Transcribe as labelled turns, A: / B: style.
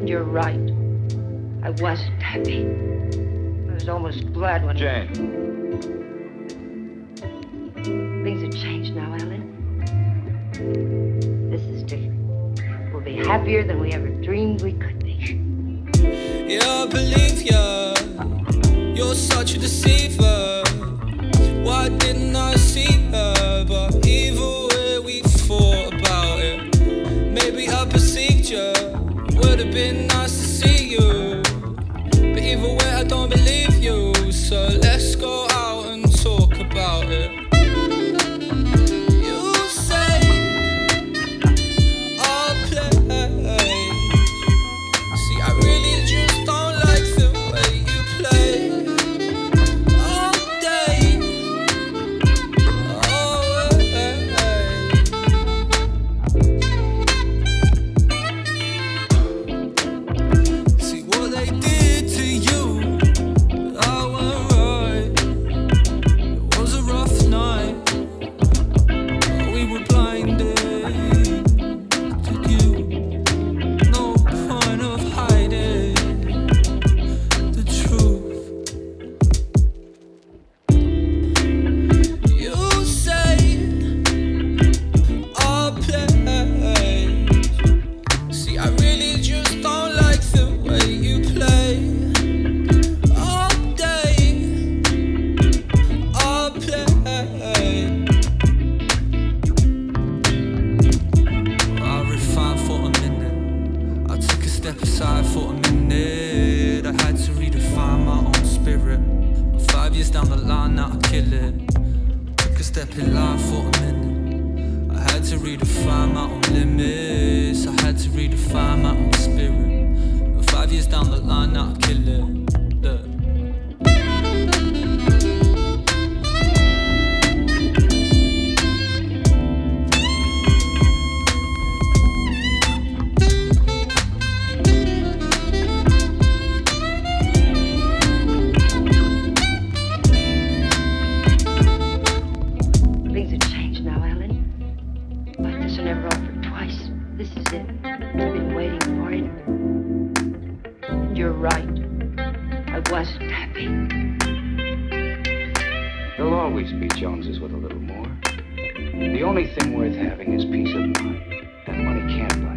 A: You're right. I wasn't happy. I was almost glad when...
B: Jane.
A: Things have changed now, Alan. This is different. We'll be happier than we ever dreamed we could be.
C: Yeah, I believe ya. You're such a deceiver. Why didn't I see her? But either way we thought about it. Maybe I perceived ya. Would've been nice to see you. But either way I don't believe you. So let's go out and talk about it. You say I'll play. See, I really just don't like the way you play. All day, see what they did to you, I went right. It was a rough night. We were blinded to you. No point of hiding the truth. You say I'll play. See, I really just don't like the way you play. All day I'll play. I refined for a minute. I took a step aside for a minute. I had to redefine my own spirit. 5 years down the line, now I kill it. Took a step in line for a minute. I had to redefine my own limits. I had to redefine my own spirit. 5 years down the line, now I kill it. Look.
A: Things have changed now, Alan. Like this I never offered twice. This is it. I've been waiting for it. You're right. I wasn't happy.
B: There'll always be Joneses with a little more. The only thing worth having is peace of mind. That money can't buy.